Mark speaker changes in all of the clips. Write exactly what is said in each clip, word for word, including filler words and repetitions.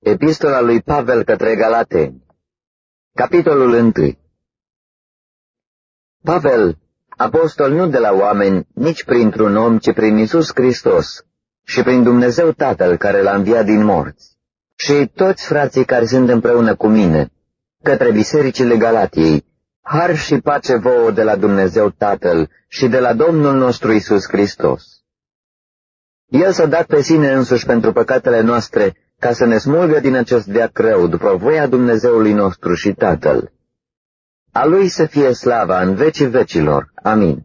Speaker 1: Epistola lui Pavel către Galateni, capitolul unu. Pavel, apostol nu de la oameni, nici printr-un om, ci prin Iisus Hristos și prin Dumnezeu Tatăl care l-a înviat din morți, și toți frații care sunt împreună cu mine, către bisericile Galatiei, har și pace vouă de la Dumnezeu Tatăl și de la Domnul nostru Iisus Hristos. El s-a dat pe sine însuși pentru păcatele noastre, ca să ne smulgă din acest veac rău, după voia Dumnezeului nostru și Tatăl. A Lui să fie slava în vecii vecilor. Amin.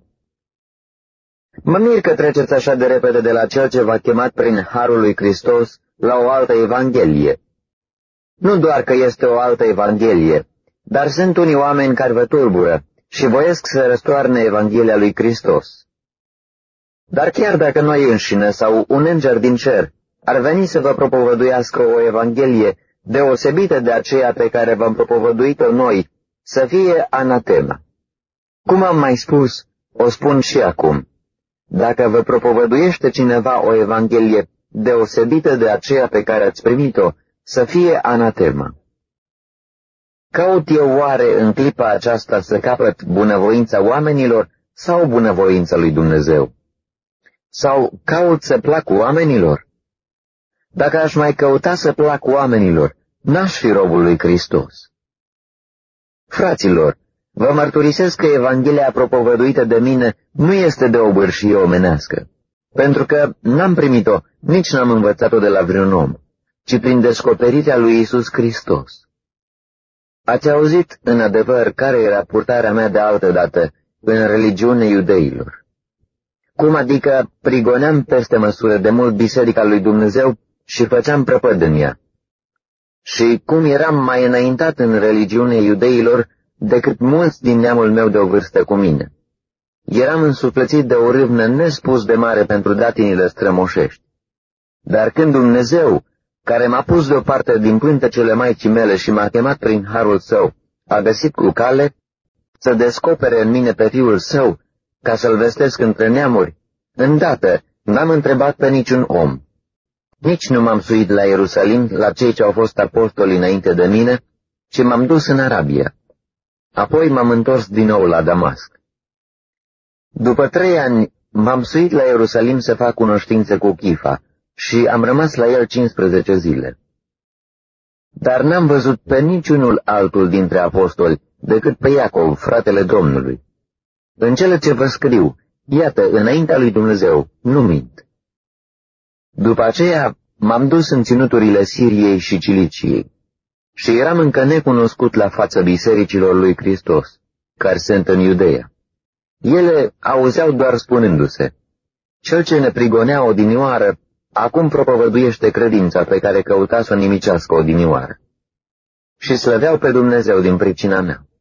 Speaker 1: Mă mir că treceți așa de repede de la Cel ce v-a chemat prin harul lui Hristos la o altă evanghelie. Nu doar că este o altă evanghelie, dar sunt unii oameni care vă tulbură și voiesc să răstoarne Evanghelia lui Hristos. Dar chiar dacă noi înșine sau un înger din cer ar veni să vă propovăduiască o evanghelie deosebită de aceea pe care v-am propovăduit-o noi, să fie anatema. Cum am mai spus, o spun și acum. Dacă vă propovăduiește cineva o evanghelie deosebită de aceea pe care ați primit-o, să fie anatema. Caut eu oare în clipa aceasta să capăt bunăvoința oamenilor sau bunăvoința lui Dumnezeu? Sau caut să plac oamenilor? Dacă aș mai căuta să plac oamenilor, n-aș fi robul lui Hristos. Fraților, vă mărturisesc că Evanghelia propovăduită de mine nu este de o bârșie omenească, pentru că n-am primit-o, nici n-am învățat-o de la vreun om, ci prin descoperirea lui Iisus Hristos. Ați auzit, în adevăr, care era purtarea mea de altădată în religiunea iudeilor. Cum adică prigoneam peste măsură de mult biserica lui Dumnezeu și făceam prăpăd în ea. Și cum eram mai înaintat în religiunea iudeilor decât mulți din neamul meu de o vârstă cu mine. Eram însuflețit de o râvnă nespus de mare pentru datinile strămoșești. Dar când Dumnezeu, care m-a pus deoparte din pântecele maicii mele și m-a chemat prin harul său, a găsit cu cale să descopere în mine pe Fiul Său, ca să-L vestesc între neamuri, îndată n-am întrebat pe niciun om. Nici nu m-am suit la Ierusalim, la cei ce au fost apostoli înainte de mine, ci m-am dus în Arabia. Apoi m-am întors din nou la Damasc. După trei ani m-am suit la Ierusalim să fac cunoștință cu Chifa și am rămas la el cincisprezece zile. Dar n-am văzut pe niciunul altul dintre apostoli decât pe Iacov, fratele Domnului. În cele ce vă scriu, iată, înaintea lui Dumnezeu, nu mint. După aceea m-am dus în ținuturile Siriei și Ciliciei și eram încă necunoscut la fața bisericilor lui Hristos, care sunt în Iudeea. Ele auzeau doar spunându-se, cel ce ne prigonea odinioară, acum propovăduiește credința pe care căuta să o nimicească odinioară. Și slăveau pe Dumnezeu din pricina mea.